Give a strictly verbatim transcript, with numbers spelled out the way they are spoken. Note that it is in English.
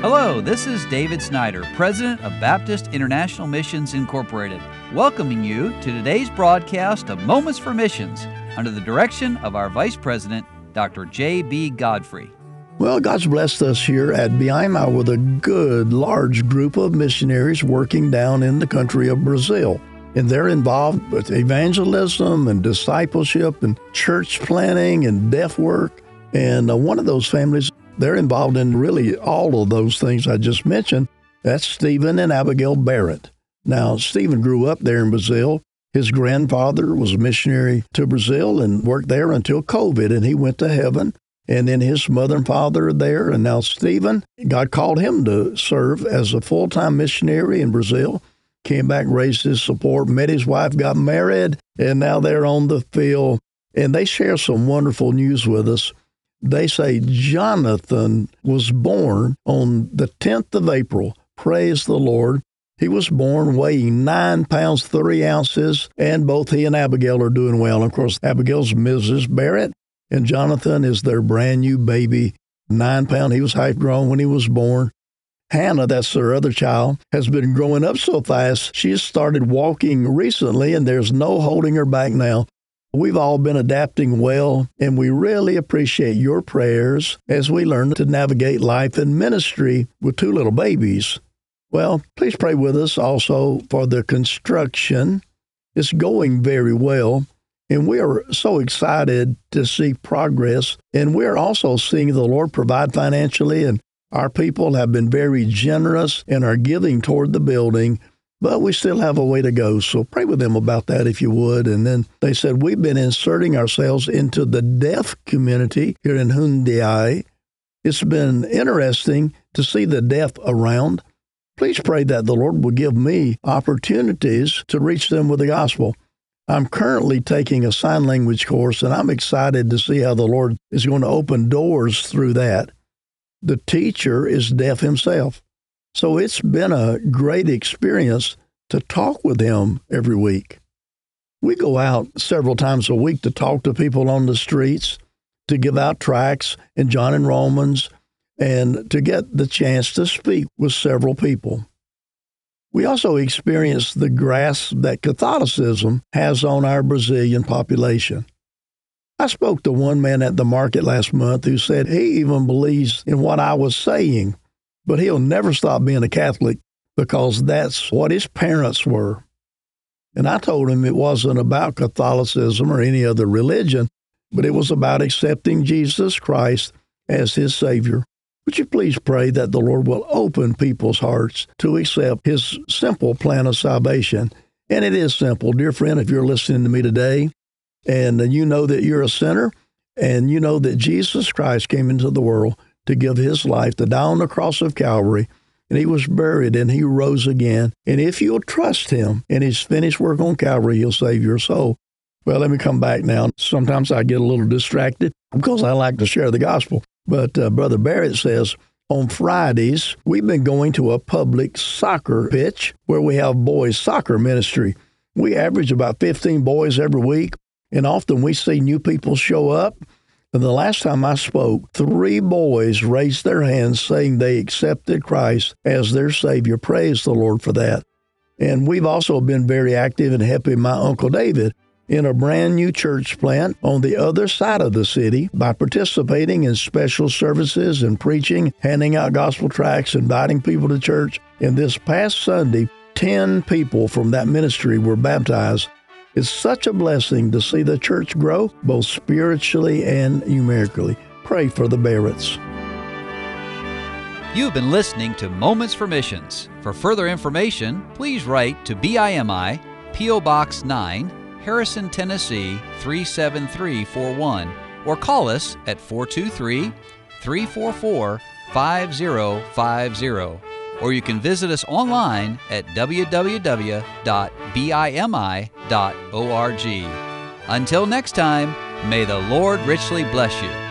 Hello, this is David Snyder, President of Baptist International Missions Incorporated, welcoming you to today's broadcast of Moments for Missions under the direction of our Vice President, Doctor J B. Godfrey. Well, God's blessed us here at B I M I with a good, large group of missionaries working down in the country of Brazil. And they're involved with evangelism and discipleship and church planning and deaf work. And uh, one of those families, they're involved in really all of those things I just mentioned. That's Stephen and Abigail Barrett. Now, Stephen grew up there in Brazil. His grandfather was a missionary to Brazil and worked there until COVID, and he went to heaven. And then his mother and father are there. And now Stephen, God called him to serve as a full-time missionary in Brazil. Came back, raised his support, met his wife, got married, and now they're on the field. And they share some wonderful news with us. They say Jonathan was born on the tenth of April. Praise the Lord. He was born weighing nine pounds, three ounces, and both he and Abigail are doing well. And of course, Abigail's Missus Barrett, and Jonathan is their brand new baby, nine pound. He was half grown when he was born. Hannah, that's their other child, has been growing up so fast, she has started walking recently, and there's no holding her back now. We've all been adapting well, and we really appreciate your prayers as we learn to navigate life and ministry with two little babies. Well, please pray with us also for the construction. It's going very well, and we are so excited to see progress, and we're also seeing the Lord provide financially, and our people have been very generous and are giving toward the building. But we still have a way to go, so pray with them about that if you would. And then they said, we've been inserting ourselves into the deaf community here in Jundiaí. It's been interesting to see the deaf around. Please pray that the Lord will give me opportunities to reach them with the gospel. I'm currently taking a sign language course, and I'm excited to see how the Lord is going to open doors through that. The teacher is deaf himself. So it's been a great experience to talk with him every week. We go out several times a week to talk to people on the streets, to give out tracts in John and Romans, and to get the chance to speak with several people. We also experience the grasp that Catholicism has on our Brazilian population. I spoke to one man at the market last month who said he even believes in what I was saying, but he'll never stop being a Catholic because that's what his parents were. And I told him it wasn't about Catholicism or any other religion, but it was about accepting Jesus Christ as his Savior. Would you please pray that the Lord will open people's hearts to accept his simple plan of salvation? And it is simple. Dear friend, if you're listening to me today and you know that you're a sinner and you know that Jesus Christ came into the world to give his life, to die on the cross of Calvary, and he was buried and he rose again. And if you'll trust him in his finished work on Calvary, he'll save your soul. Well, let me come back now. Sometimes I get a little distracted because I like to share the gospel. But uh, Brother Barrett says, on Fridays, we've been going to a public soccer pitch where we have boys soccer ministry. We average about fifteen boys every week, and often we see new people show up. And the last time I spoke, three boys raised their hands saying they accepted Christ as their Savior. Praise the Lord for that. And we've also been very active in helping my Uncle David in a brand new church plant on the other side of the city by participating in special services and preaching, handing out gospel tracts, inviting people to church. And this past Sunday, ten people from that ministry were baptized. It's such a blessing to see the church grow, both spiritually and numerically. Pray for the Barretts. You've been listening to Moments for Missions. For further information, please write to B I M I, P O Box nine, Harrison, Tennessee three seven three four one, or call us at four two three, three four four, five zero five zero. Or you can visit us online at w w w dot b i m i dot org. Until next time, may the Lord richly bless you.